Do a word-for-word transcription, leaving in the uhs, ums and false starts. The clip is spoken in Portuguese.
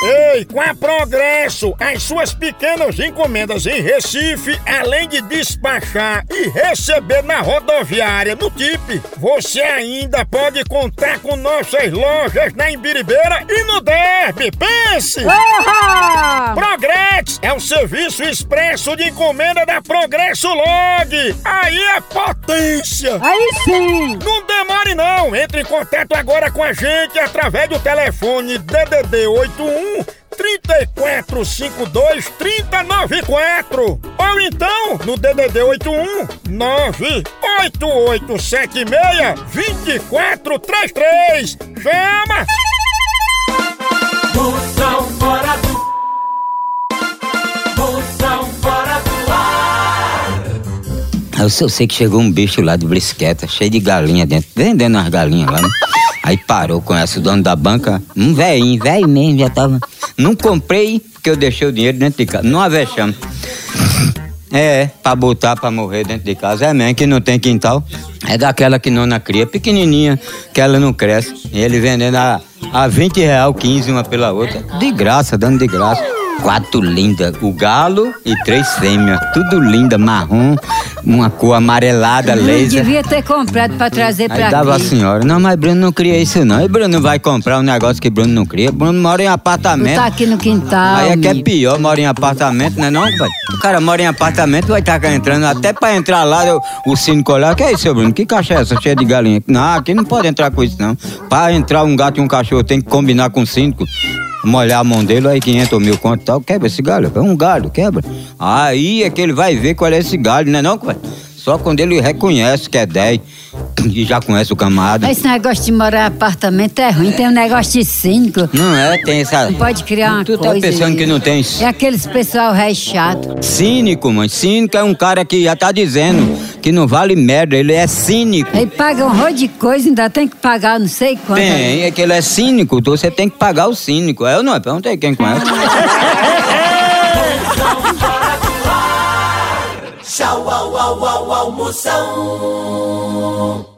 Ei, com a Progresso, as suas pequenas encomendas em Recife, além de despachar e receber na rodoviária no T I P, você ainda pode contar com nossas lojas na Imbiribeira e no Derby. Pense! Uhum. Progresso é o serviço expresso de encomenda da Progresso Log. Aí é potência! Aí sim! Não demore não, entre em contato agora com a gente através do telefone D D D oito um trinta e quatro cinquenta e dois trinta noventa e quatro ou então no D D D oito um nove oito oito sete seis dois quatro três três. Chama! Moção fora do... Moção fora do ar. Eu só sei que chegou um bicho lá de brisqueta, cheio de galinha dentro, vendendo as galinhas lá, né? Aí parou com essa, o dono da banca, um velhinho, velho mesmo, já tava... Não comprei, porque eu deixei o dinheiro dentro de casa, não avexamos. É, pra botar pra morrer dentro de casa, é mesmo, que não tem quintal. É daquela que nona cria, pequenininha, que ela não cresce. E ele vendendo a, a vinte reais, quinze uma pela outra, de graça, dando de graça. Quatro lindas, o galo e três fêmeas, tudo linda, marrom, uma cor amarelada, Não laser. devia ter comprado pra trazer pra Aí dava aqui. a senhora, não, mas Bruno não cria isso não. E Bruno vai comprar um negócio que Bruno não cria. Bruno mora em Tu apartamento. tá aqui no quintal. Aí é que é amigo. pior, mora em apartamento, né não, velho? O cara mora em apartamento, vai estar entrando, até pra entrar lá, eu, o síndico olhar, que é isso, seu Bruno? Que caixa é essa, cheia de galinha? Não, aqui não pode entrar com isso não. Pra entrar um gato e um cachorro tem que combinar com o síndico. Molhar a mão dele, aí quinhentos mil conto e tal, quebra esse galho, é um galho, quebra. Aí é que ele vai ver qual é esse galho, né não, velho? Só quando ele reconhece que é dez e já conhece o camarada. Esse negócio de morar em apartamento é ruim, tem um negócio de cínico. Não é, tem essa... Não pode criar uma Tu coisa. tá pensando aí. que não tem... É aqueles pessoal ré chato. Cínico, mãe. Cínico é um cara que já tá dizendo que não vale merda, ele é cínico. Aí paga um monte de coisa, ainda tem que pagar não sei quanto. Tem, é que ele é cínico, então você tem que pagar o cínico. Eu não, não tem quem conhece. Tchau, au, au, au, au, Moção.